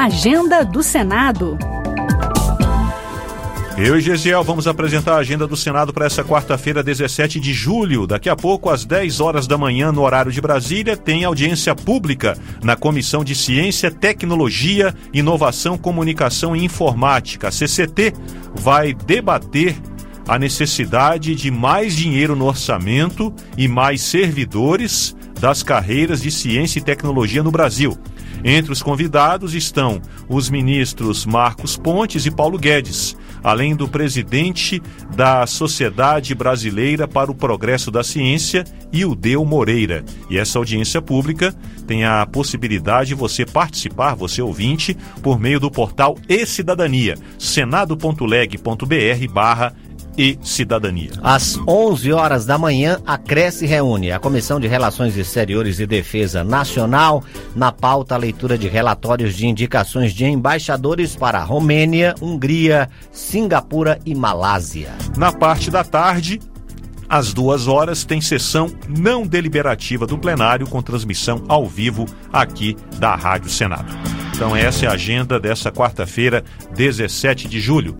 Agenda do Senado. Eu e Gesiel vamos apresentar a agenda do Senado para essa quarta-feira, 17 de julho. Daqui a pouco, às 10 horas da manhã, no horário de Brasília, tem audiência pública na Comissão de Ciência, Tecnologia, Inovação, Comunicação e Informática. A CCT vai debater a necessidade de mais dinheiro no orçamento e mais servidores das carreiras de ciência e tecnologia no Brasil. Entre os convidados estão os ministros Marcos Pontes e Paulo Guedes, além do presidente da Sociedade Brasileira para o Progresso da Ciência, Ildeu Moreira. E essa audiência pública tem a possibilidade de você participar, você ouvinte, por meio do portal e-Cidadania, senado.leg.br/e-Cidadania. Às 11 horas da manhã, a CRECE reúne a Comissão de Relações Exteriores e Defesa Nacional. Na pauta, a leitura de relatórios de indicações de embaixadores para Romênia, Hungria, Singapura e Malásia. Na parte da tarde, às 2 horas, tem sessão não deliberativa do plenário com transmissão ao vivo aqui da Rádio Senado. Então essa é a agenda dessa quarta-feira, 17 de julho.